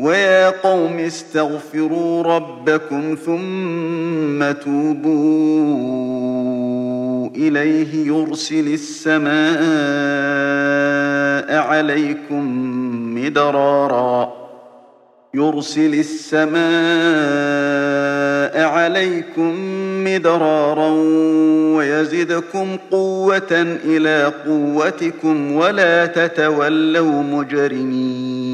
ويا قوم استغفروا ربكم ثم توبوا إليه يرسل السماء عليكم مدرارا ويزدكم قوة إلى قوتكم ولا تتولوا مجرمين.